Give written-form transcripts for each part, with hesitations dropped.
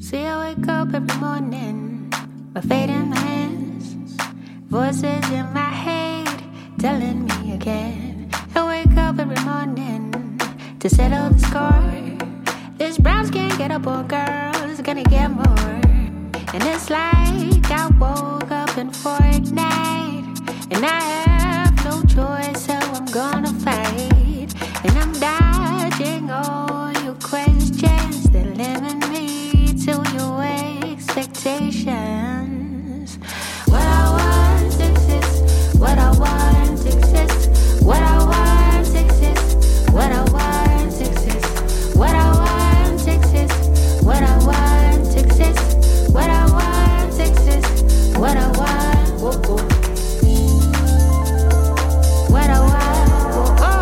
See, I wake up every morning, my fate in my hands, voices in my head telling me again. I wake up every morning to settle the score. This Browns can't get up on girls, gonna get more. And it's like I woke up in Fortnite, and I have no choice, so I'm gonna fight. And I'm dodging all your questions that limit me to your expectations. What I want exists, what I want exists, what I want exists, what I want exists, what I want exists, what I want exists, what I want exists, what I want, whoa, whoa. What I want, whoa, oh.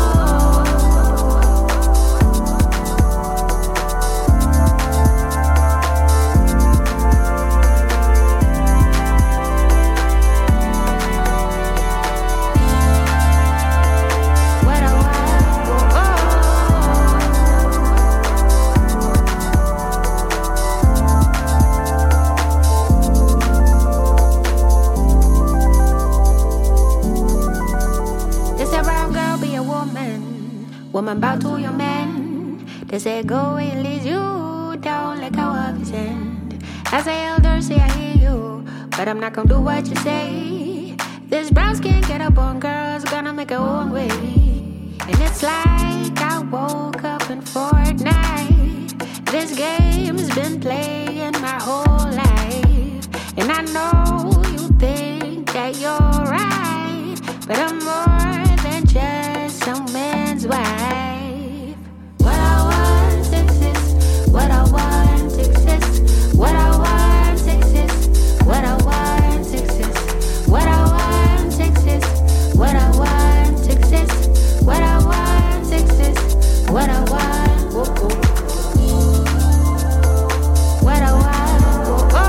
Woman bow to your man. They say go where it leads you down like how others end. As an elder say I hear you, but I'm not gonna do what you say. This Browns can't get up on girls, gonna make her own way. And it's like I woke up in Fortnite. This game's been playing my whole life. And I know you think that you're right, but I'm more than just some man's wife. What I want exists, what I want exists, what I want exists, what I want exists, what I want exists, what I want exists, what I want exists, what I want, whoa, whoa. What I want, whoa, oh.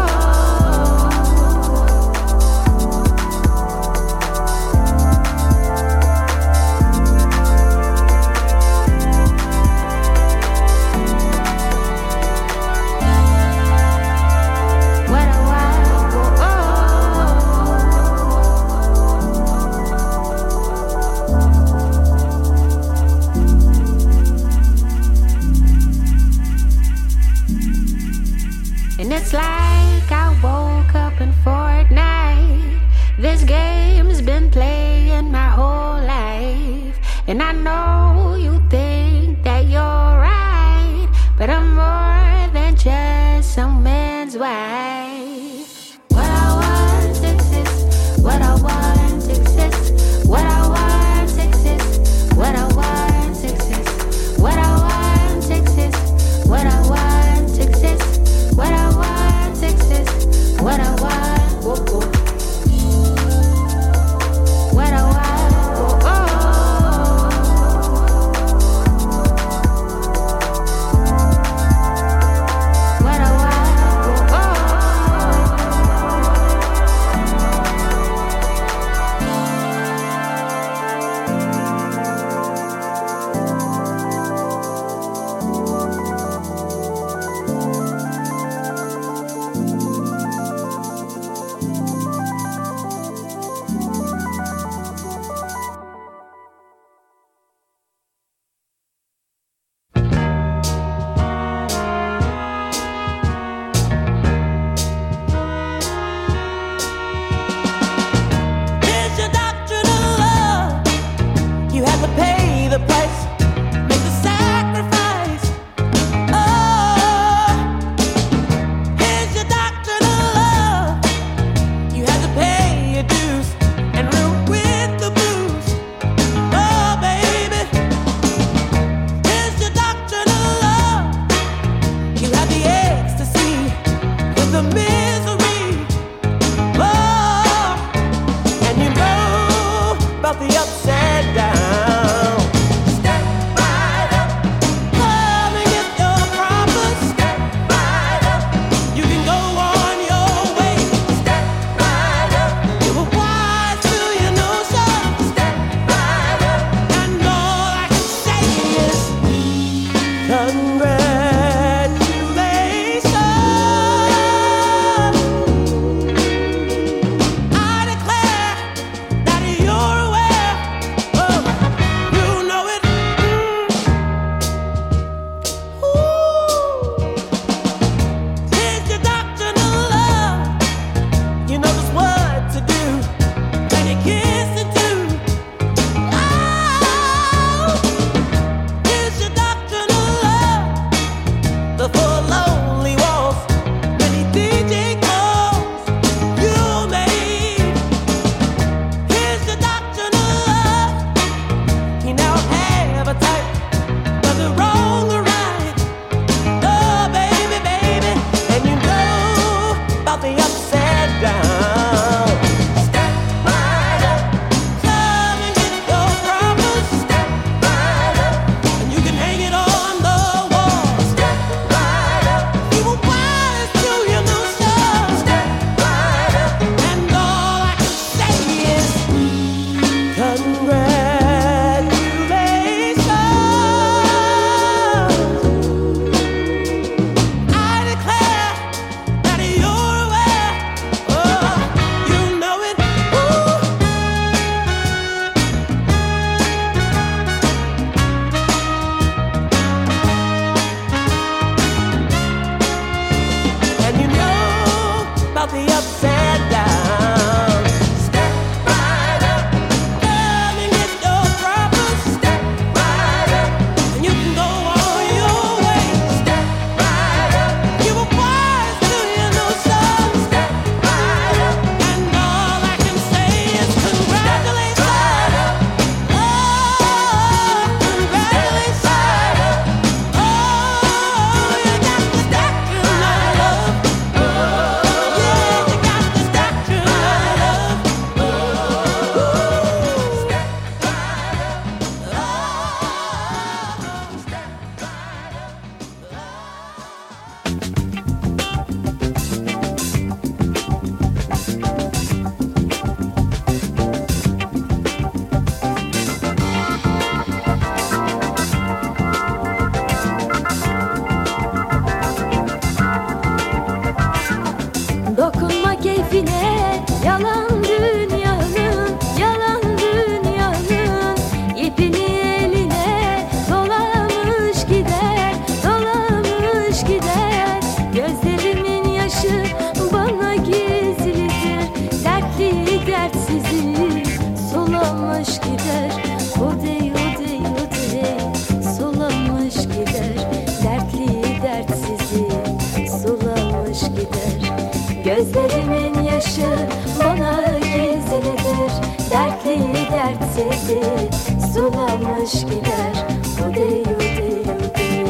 ode sulamış gider. Ode ode ode.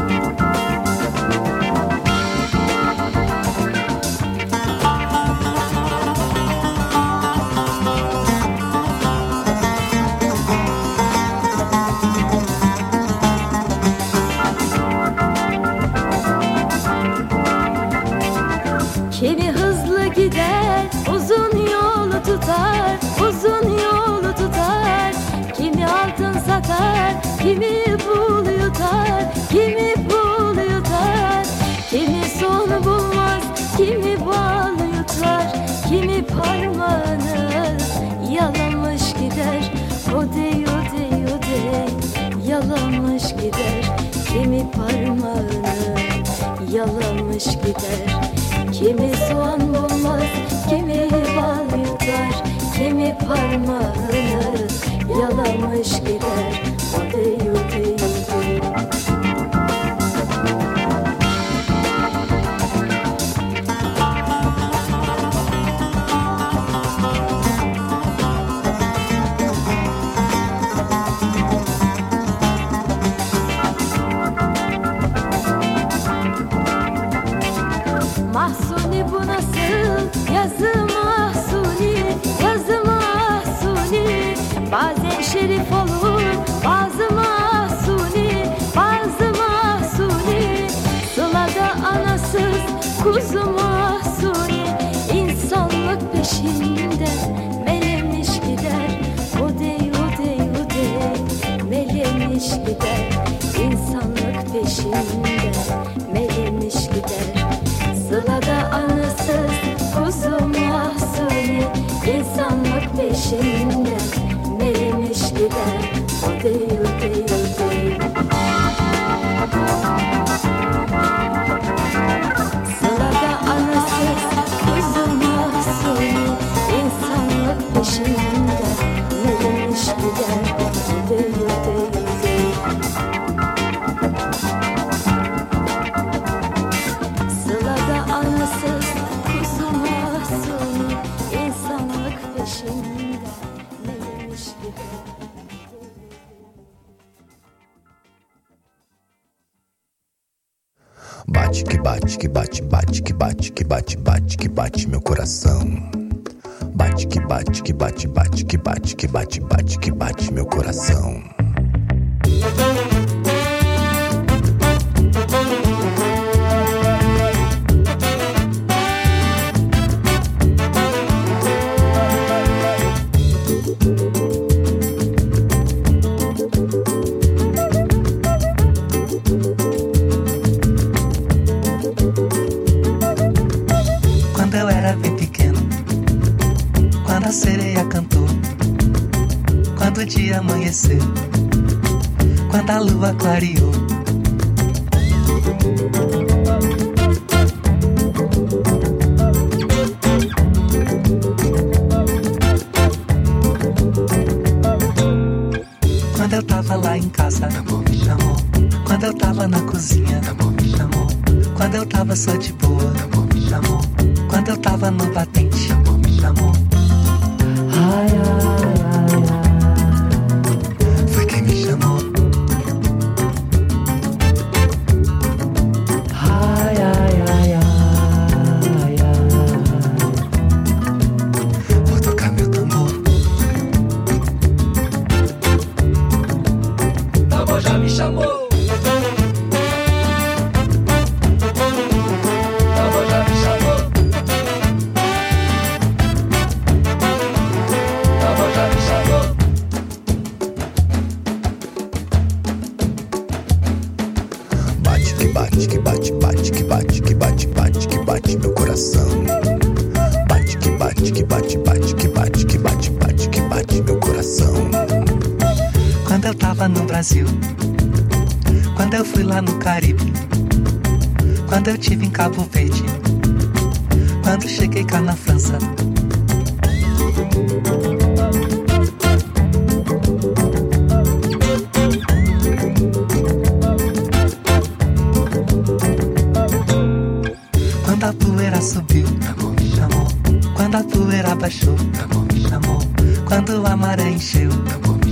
Kimi hızlı gider, uzun yolu tutar, uzun yolu tutar. Kimi altın satar, kimi pul yutar, kimi pul yutar. Kimi son bulmaz, kimi bal yutar, kimi parmağını yalamış gider. Ode ode ode yalamış gider. Kimi parmağını yalamış gider. Kimi soğan bulmaz, kimi bal yutar, kimi parmağını yalamış gider. Ode ode ode. Mahsuni bu nasıl yazı mahsuni, yazı mahsuni. Bazen şerif olur, bazı mahsuni, bazı mahsuni. Sılada anasız kuzu mahsuni, insanlık peşinde melemiş gider. Ode ode ode melemiş gider. İnsanlık peşinde melemiş gider. Sılada anasız kuzu mahsuni, insanlık peşinde melemiş gider. Ode ode ode. Sılada anasız kuzu mahsuni, insanlık peşinde melemiş gider. Ode ode ode. Sılada anasız kuzu mahsuni, insanlık peşinde melemiş gider. Bate que bate, que bate, bate, que bate, que bate, bate, que bate meu coração. Bate que bate, que bate, bate, que bate, que bate, bate, que bate meu coração. Quando eu era bem pequeno, quando a sereia cantou, quando o dia amanheceu, quando a lua clareou. Quando eu tava lá em casa, amor me chamou. Quando eu tava na cozinha, amor me chamou. Quando eu tava só de boa, amor me chamou. Quando eu tava no batente, amor me chamou. Ai, ai, ai, ai. Foi quem me chamou. Ai, ai, ai, ai, ai. Vou tocar meu tambor. Tambor já me chamou. Bate que bate, bate que bate, que bate, bate, que bate meu coração. Bate que bate, que bate, bate, que bate, que bate, bate, que bate meu coração. Quando eu tava no Brasil, quando eu fui lá no Caribe, quando eu tive em Cabo Verde, quando cheguei cá na França. Quando a poeira subiu, amor me chamou. Quando a poeira baixou, amor me chamou. Quando a maré encheu, amor me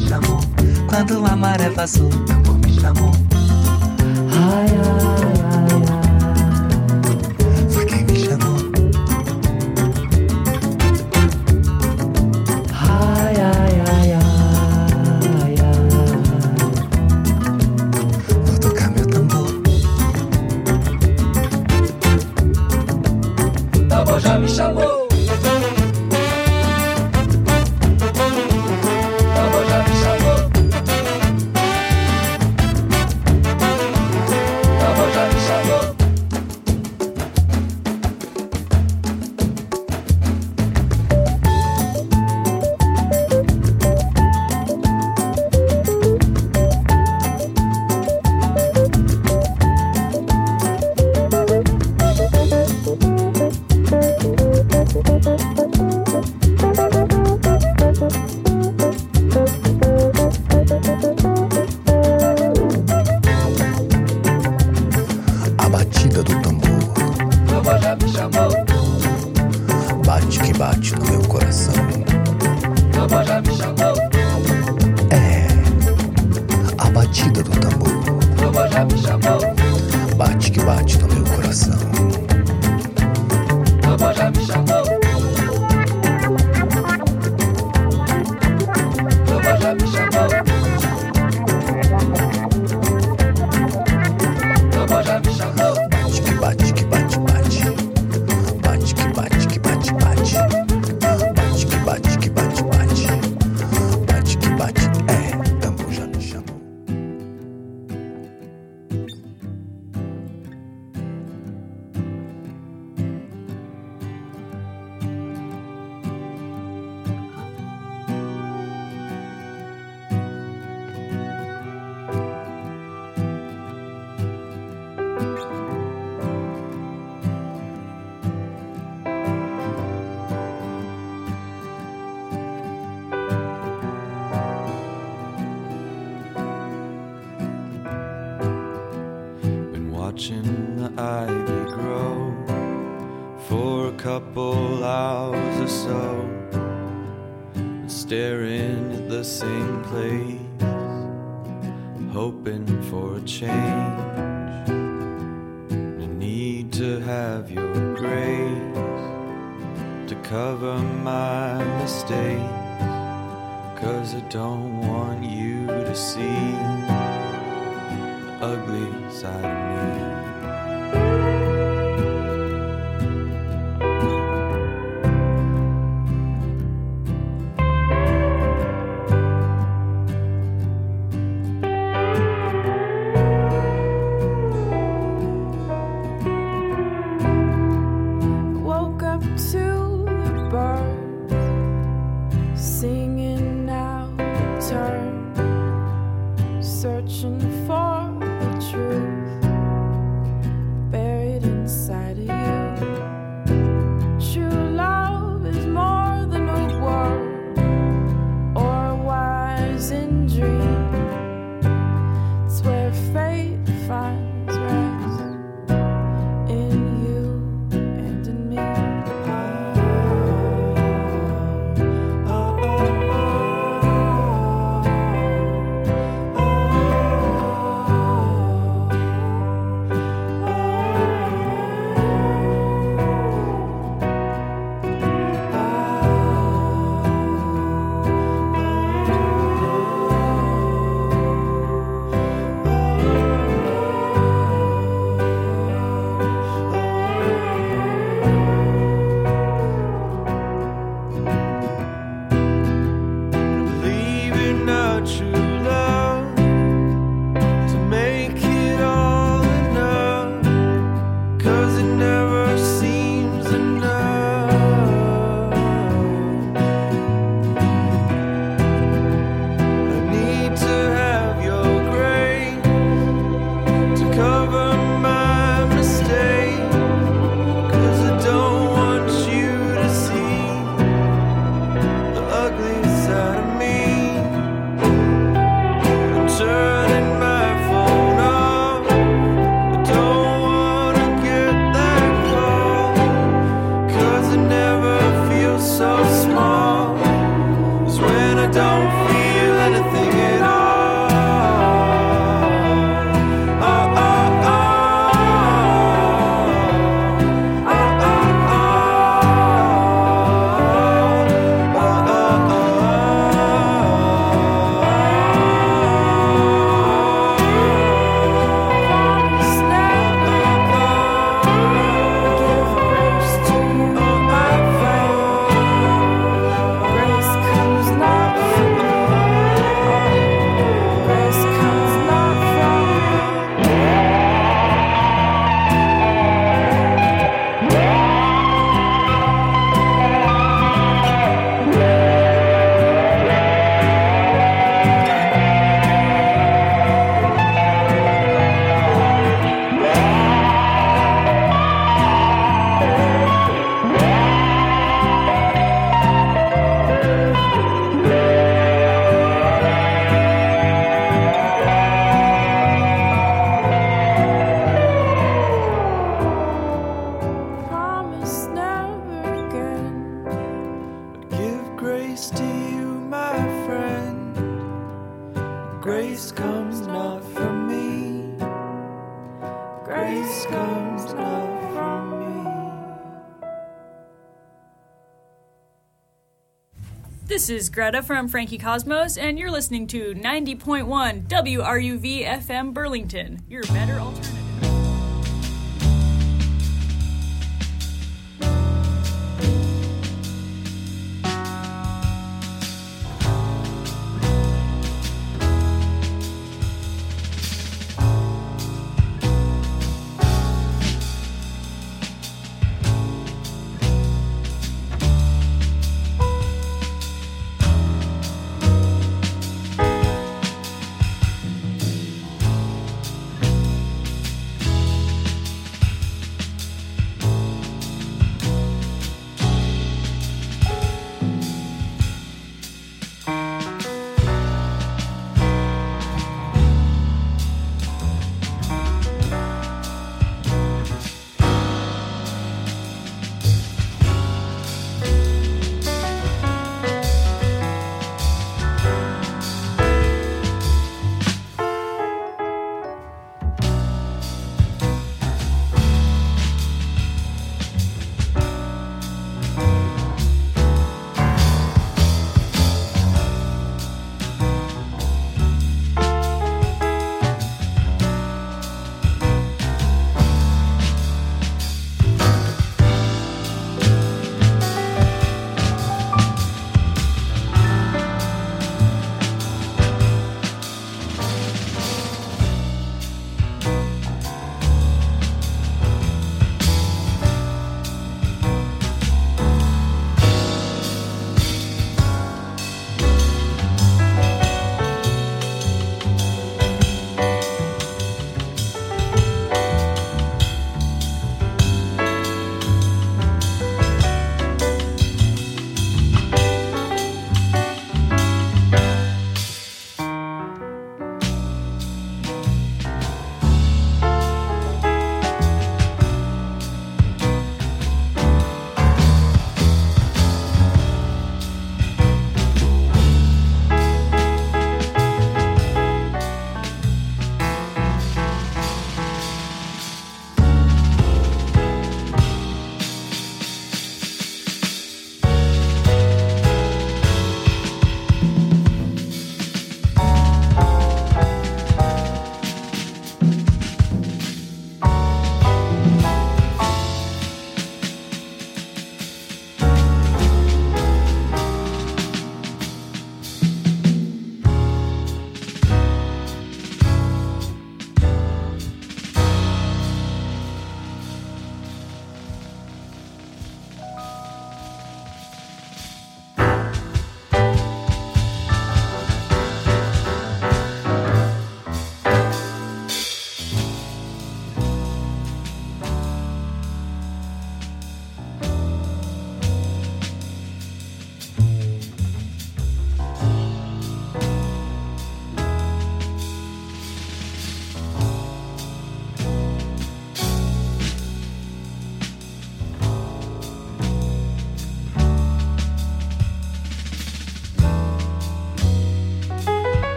quando a maré vazou, o tambor me chamou. Ai, ai, ai, ai, foi quem me chamou. Ai, ai, ai, ai, ai, vou tocar meu tambor. O tambor já me chamou. Watching the ivy grow for a couple hours or so, staring at the same place, hoping for a change. I need to have your grace to cover my mistakes, 'cause I don't want you to see the ugly side of me. This is Greta from Frankie Cosmos, and you're listening to 90.1 WRUV FM Burlington, your better alternative.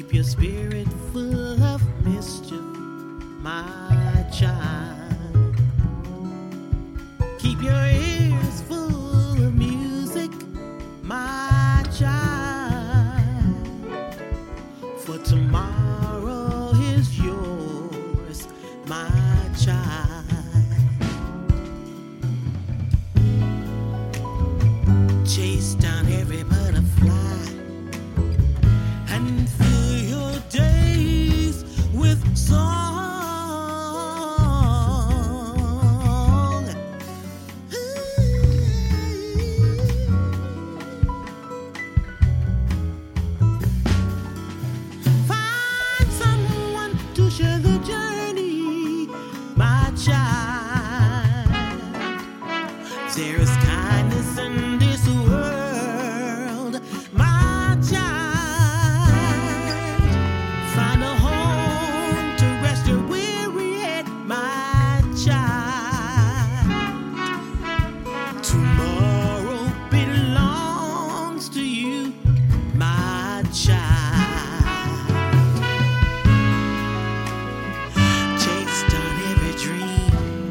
Keep your spirit full of mischief, my child. Keep your ears full of music, my child. For tomorrow is yours, my child. Chase down every butterfly and fill your days with song. Find someone to share the journey, my child. There is kindness in this world, my child. Find a home to rest your weary head, my child. Tomorrow belongs to you, my child. Chase down every dream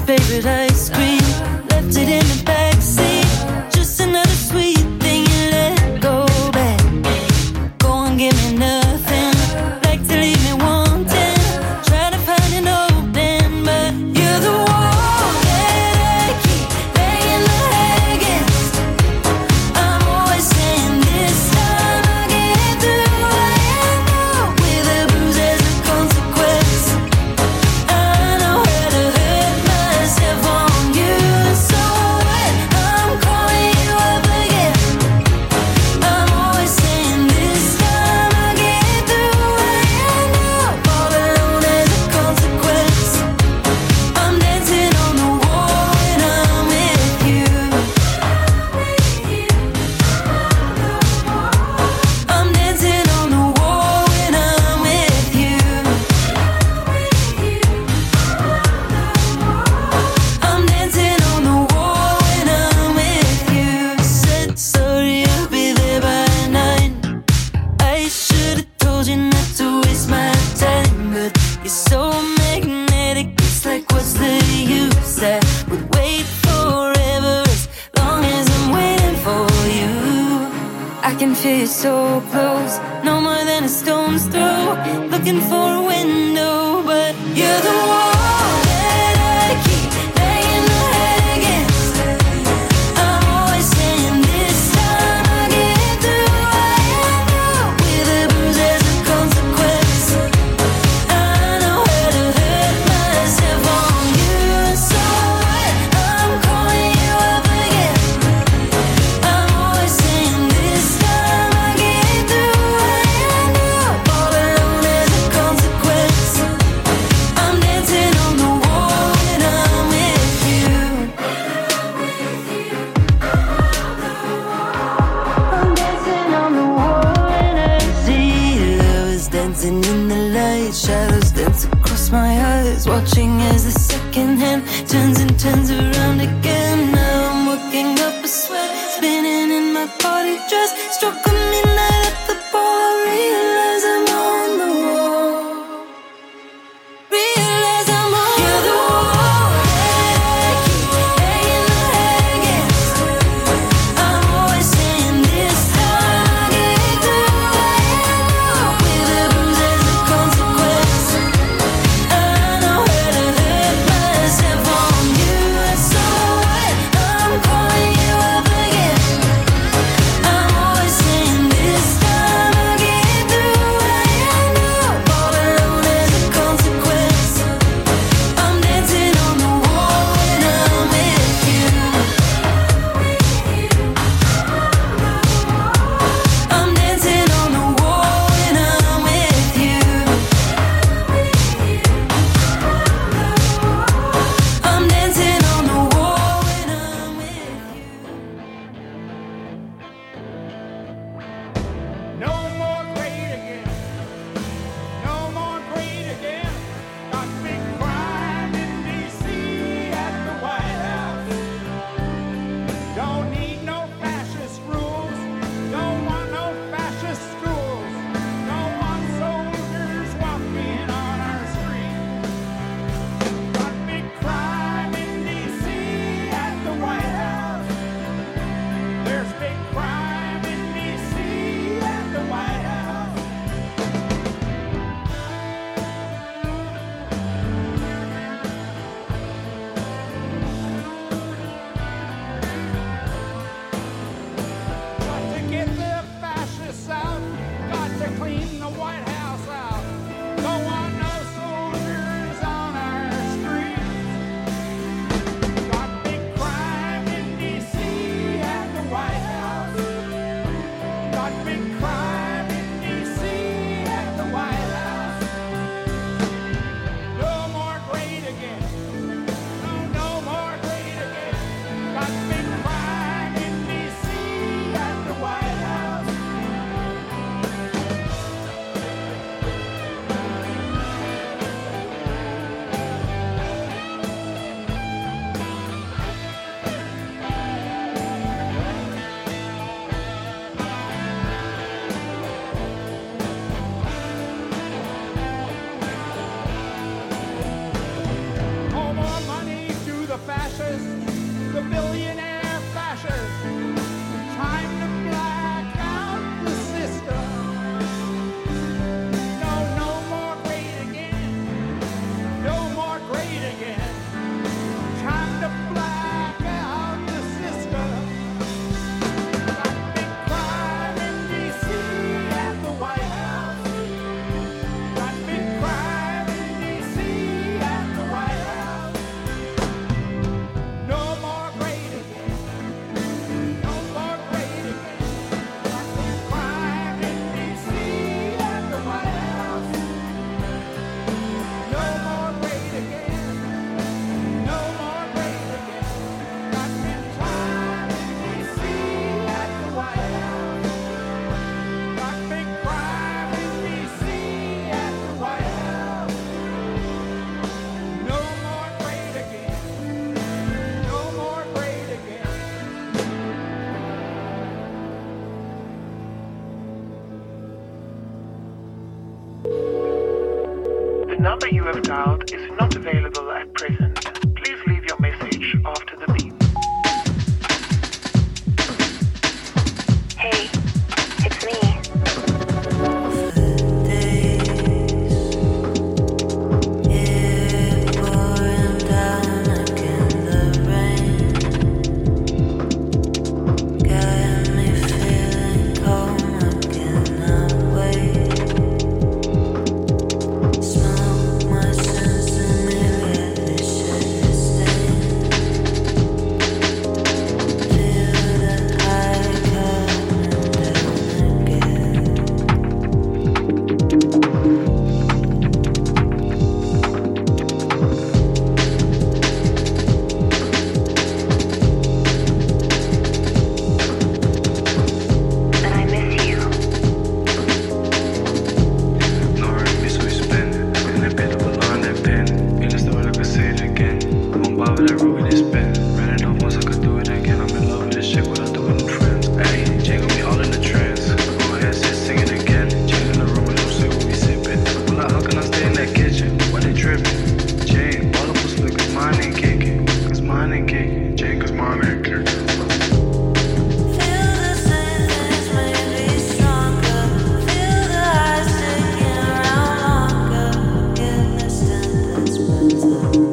favorite ice cream. Left it in the backseat. Just another sweet thing you let go back. Go and give me nothing. Like to leave me wanting. Try to find an open, but you're the wall that I keep laying my against. I'm always saying this time I'll get through. I know with a bruise as a consequence. I know how to hurt myself on you. So what? I'm calling you up again. I'm always saying this time I'll get through. I know all alone as a consequence. I'm dancing on the wall when I'm with you. I'm dancing on the wall when I'm with you. I'm dancing on the wall when I'm with you. Said sorry, I'll be there by 9. I should've told you not to waste my time, but you're so magnetic. It's like, what's the use? I would wait forever as long as I'm waiting for you. I can feel you so close, no more than a stone's throw. Looking for a window, but you're the wall that I keep laying my head against. I'm always saying this time I'll get through. I know with a bruise as a consequence. I know how to hurt myself on you. So what? I'm calling you up again. I'm always saying this time I'll get through. I know all alone as a consequence. I'm dancing on the wall when I'm with you. I'm dancing on the wall when I see lovers dancing in the light. Shadows dance across my eyes, watching as the second hand turns and turns around again. Now I'm working up a sweat, spinning in my party dress. Struck a midnight at the ball. I realize I'm on the wall. Realize I'm on. You're the wall that I keep laying my head against. I'm always saying this time I'll get through. I know with a bruise as a consequence. I know how to hurt myself on you. So what? I'm calling you up again. I'm always saying number you have dialed is not available.